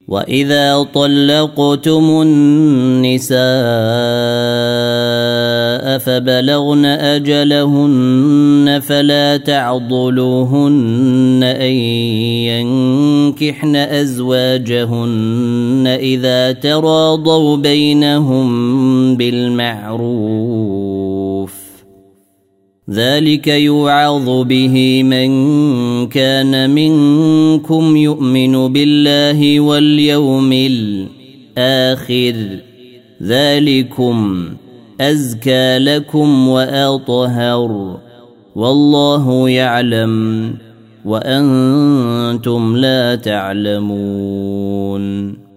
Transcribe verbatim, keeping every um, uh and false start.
وإذا طلقتم النساء فبلغن أجلهن فلا تعضلوهن أن ينكحن أزواجهن إذا تراضوا بينهم بالمعروف ذلك يوعظ به من كان منكم يؤمن بالله واليوم الآخر ذلكم أزكى لكم وأطهر والله يعلم وأنتم لا تعلمون.